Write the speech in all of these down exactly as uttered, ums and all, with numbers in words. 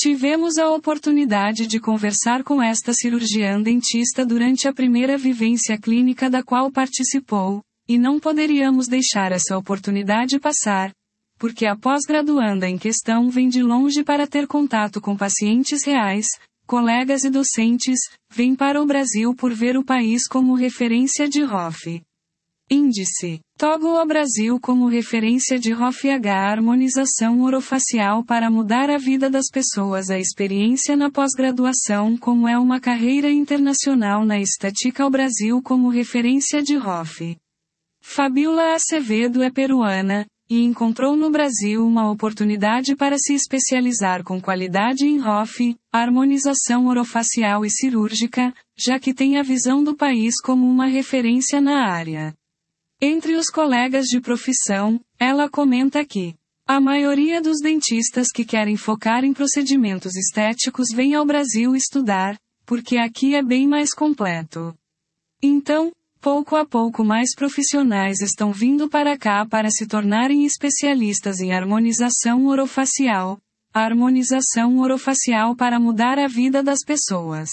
Tivemos a oportunidade de conversar com esta cirurgiã dentista durante a primeira vivência clínica da qual participou, e não poderíamos deixar essa oportunidade passar, porque a pós-graduanda em questão vem de longe para ter contato com pacientes reais, colegas e docentes, vem para o Brasil por ver o país como referência de R O F. Índice. Togo o Brasil como referência de R O F H harmonização orofacial para mudar a vida das pessoas. A experiência na pós-graduação como é uma carreira internacional na estética. O Brasil como referência de R O F. Fabiola Acevedo é peruana, e encontrou no Brasil uma oportunidade para se especializar com qualidade em R O F, harmonização orofacial e cirúrgica, já que tem a visão do país como uma referência na área. Entre os colegas de profissão, ela comenta que a maioria dos dentistas que querem focar em procedimentos estéticos vem ao Brasil estudar, porque aqui é bem mais completo. Então, pouco a pouco mais profissionais estão vindo para cá para se tornarem especialistas em harmonização orofacial, a harmonização orofacial para mudar a vida das pessoas.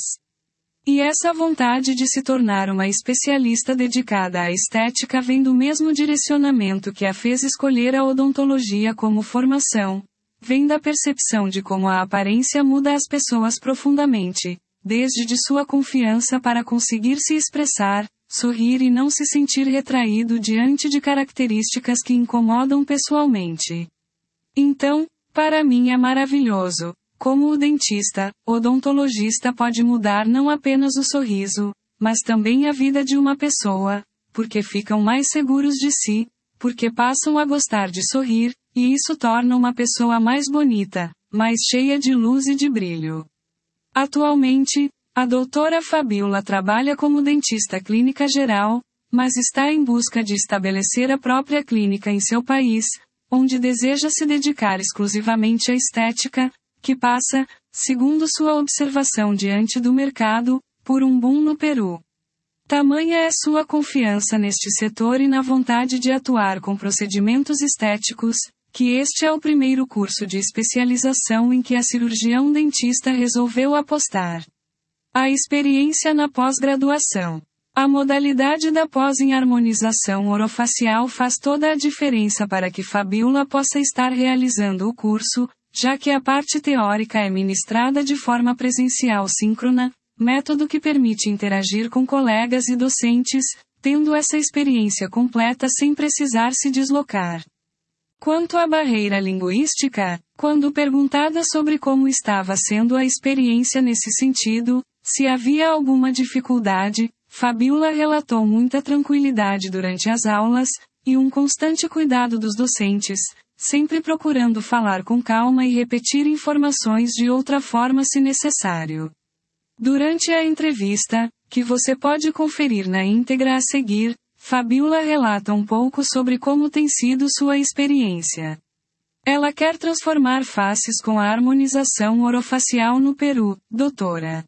E essa vontade de se tornar uma especialista dedicada à estética vem do mesmo direcionamento que a fez escolher a odontologia como formação, vem da percepção de como a aparência muda as pessoas profundamente, desde de sua confiança para conseguir se expressar, sorrir e não se sentir retraído diante de características que incomodam pessoalmente. Então, para mim é maravilhoso. Como o dentista, odontologista pode mudar não apenas o sorriso, mas também a vida de uma pessoa, porque ficam mais seguros de si, porque passam a gostar de sorrir, e isso torna uma pessoa mais bonita, mais cheia de luz e de brilho. Atualmente, a doutora Fabiola trabalha como dentista clínica geral, mas está em busca de estabelecer a própria clínica em seu país, onde deseja se dedicar exclusivamente à estética, que passa, segundo sua observação diante do mercado, por um boom no Peru. Tamanha é sua confiança neste setor e na vontade de atuar com procedimentos estéticos, que este é o primeiro curso de especialização em que a cirurgião dentista resolveu apostar. A experiência na pós-graduação. A modalidade da pós em harmonização orofacial faz toda a diferença para que Fabiola possa estar realizando o curso, já que a parte teórica é ministrada de forma presencial síncrona, método que permite interagir com colegas e docentes, tendo essa experiência completa sem precisar se deslocar. Quanto à barreira linguística, quando perguntada sobre como estava sendo a experiência nesse sentido, se havia alguma dificuldade, Fabiola relatou muita tranquilidade durante as aulas, e um constante cuidado dos docentes, sempre procurando falar com calma e repetir informações de outra forma se necessário. Durante a entrevista, que você pode conferir na íntegra a seguir, Fabiola relata um pouco sobre como tem sido sua experiência. Ela quer transformar faces com a harmonização orofacial no Peru, doutora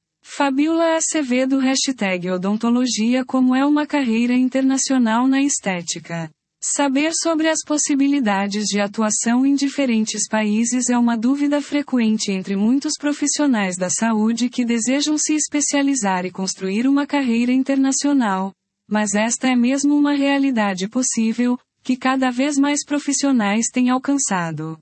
Fabiola Acevedo hashtag odontologia como é uma carreira internacional na estética. Saber sobre as possibilidades de atuação em diferentes países é uma dúvida frequente entre muitos profissionais da saúde que desejam se especializar e construir uma carreira internacional, mas esta é mesmo uma realidade possível, que cada vez mais profissionais têm alcançado.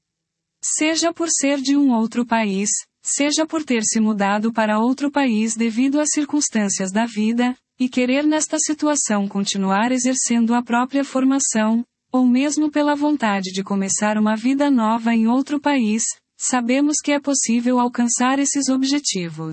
Seja por ser de um outro país, seja por ter se mudado para outro país devido às circunstâncias da vida, e querer nesta situação continuar exercendo a própria formação, ou mesmo pela vontade de começar uma vida nova em outro país, sabemos que é possível alcançar esses objetivos.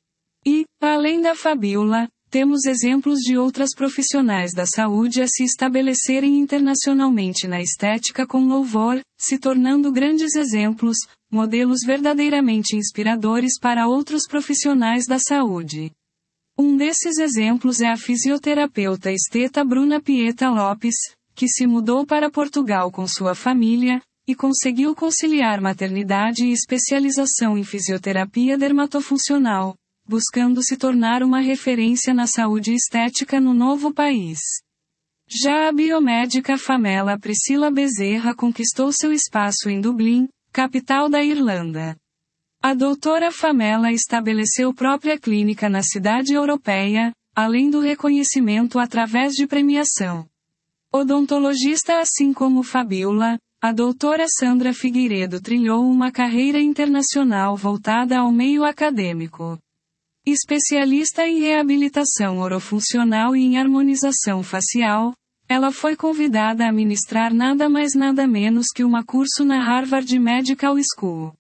E, além da Fabiola, temos exemplos de outras profissionais da saúde a se estabelecerem internacionalmente na estética com louvor, se tornando grandes exemplos, modelos verdadeiramente inspiradores para outros profissionais da saúde. Um desses exemplos é a fisioterapeuta esteta Bruna Pieta Lopes, que se mudou para Portugal com sua família, e conseguiu conciliar maternidade e especialização em fisioterapia dermatofuncional, buscando se tornar uma referência na saúde estética no novo país. Já a biomédica famela Priscila Bezerra conquistou seu espaço em Dublin, capital da Irlanda. A doutora Famela estabeleceu própria clínica na cidade europeia, além do reconhecimento através de premiação. Odontologista assim como Fabiola, a doutora Sandra Figueiredo trilhou uma carreira internacional voltada ao meio acadêmico. Especialista em reabilitação orofuncional e em harmonização facial, ela foi convidada a ministrar nada mais nada menos que uma curso na Harvard Medical School.